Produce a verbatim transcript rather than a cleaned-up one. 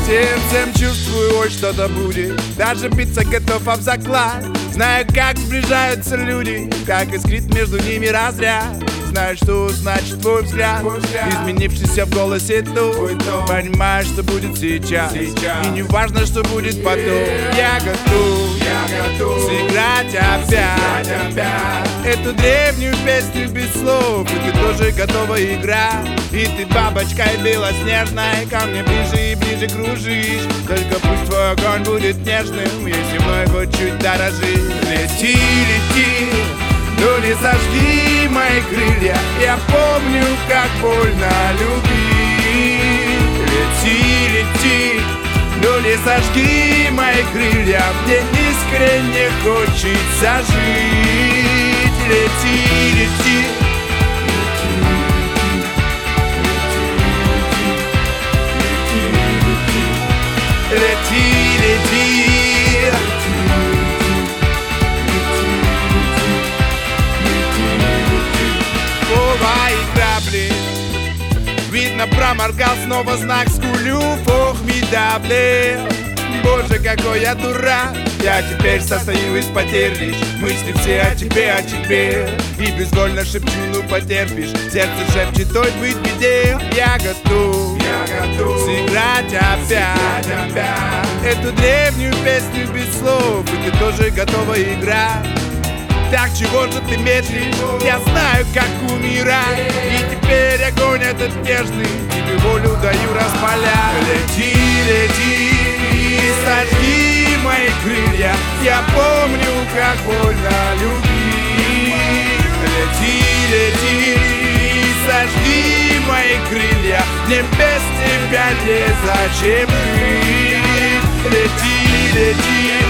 Сердцем чувствую, ой, что-то будет. Даже биться готов об заклад. Знаю, как сближаются люди, как искрит между ними разряд. Знаю, что значит твой взгляд, изменившийся в голосе тон. Понимаю, что будет сейчас, сейчас. И не важно, что будет потом. Я готов, я готов сыграть опять, опять эту древнюю песню без слов. И ты тоже готова играть. И ты бабочкой белоснежной ко мне ближе и ближе кружишь. Только пусть твой огонь будет нежным, если мной хоть чуть дорожишь. Лети, лети, но не сожги мои крылья. Я помню, как больно любить. Лети, лети, но не сожги мои крылья. Мне искренне хочется жить. Лети, лети. Лети, лети. Видно, проморгал, снова знак скулю. Ох, медабли. Боже, какой я дурак. Я теперь состою из потерь лишь. Мысли все о тебе, о тебе. И безвольно шепчу, ну потерпишь. Сердце шепчет, ой, быть беде. Я готов, я готов сыграть опять, опять эту древнюю песню без слов. И ты тоже готова играть. Так чего же ты медлишь? Я знаю, как умирать. И теперь огонь этот нежный тебе волю даю распалять. Лети, лети и сожги мои крылья. Я помню, как больно любить. Лети, лети и сожги мои крылья. Мне без тебя незачем жить. Лети, лети.